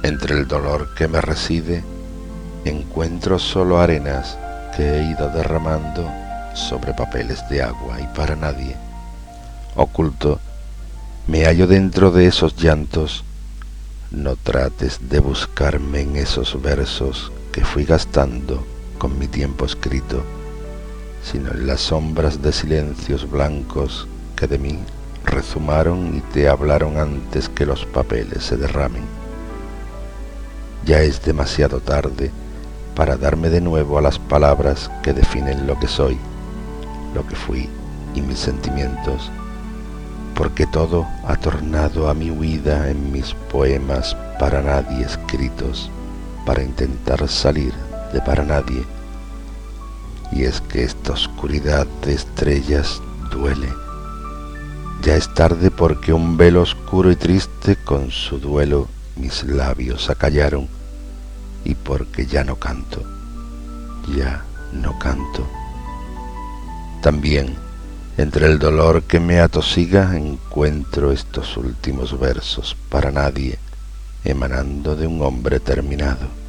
Entre el dolor que me reside, encuentro solo arenas que he ido derramando sobre papeles de agua y para nadie. Oculto, me hallo dentro de esos llantos. No trates de buscarme en esos versos que fui gastando con mi tiempo escrito, sino en las sombras de silencios blancos que de mí rezumaron y te hablaron antes que los papeles se derramen. Ya es demasiado tarde para darme de nuevo a las palabras que definen lo que soy, lo que fui y mis sentimientos, porque todo ha tornado a mi huida en mis poemas para nadie escritos, para intentar salir de para nadie. Y es que esta oscuridad de estrellas duele. Ya es tarde porque un velo oscuro y triste con su duelo mis labios acallaron, y porque ya no canto, ya no canto. También, entre el dolor que me atosiga, encuentro estos últimos versos para nadie, emanando de un hombre terminado.